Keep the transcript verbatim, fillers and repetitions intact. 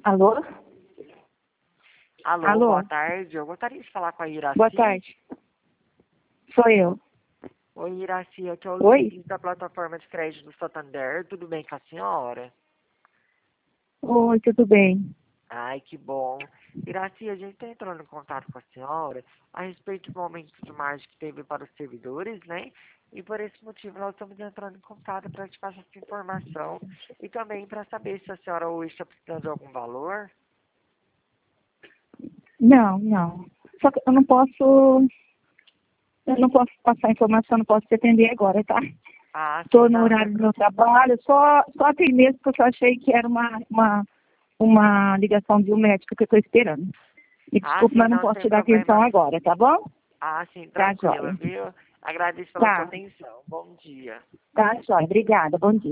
Alô? Alô, Alô? boa tarde. Eu gostaria de falar com a Iraci. Boa tarde. Sou eu. Oi, Iraci, aqui é o Oi? Luiz da plataforma de crédito do Santander. Tudo bem com a senhora? Oi, tudo bem? Ai, que bom. Iraci, a gente está entrando em contato com a senhora a respeito do aumento de margem que teve para os servidores, né? E por esse motivo nós estamos entrando em contato para te passar essa informação e também para saber se a senhora hoje está precisando de algum valor. Não, não. Só que eu não posso. Eu não posso passar informação, não posso te atender agora, tá? Ah, Estou sim, no não, sem horário do pro- meu trabalho, só, só atendi mesmo porque eu achei que era uma, uma, uma ligação de um médico que eu estou esperando. Me Ah, desculpe, sim, mas não não, posso sem te dar atenção problema. agora, tá bom? Ah, sim, Tá, tranquila, joia. viu? Agradeço pela sua Tá, atenção. Bom dia. tá, joia. Obrigada. Bom dia.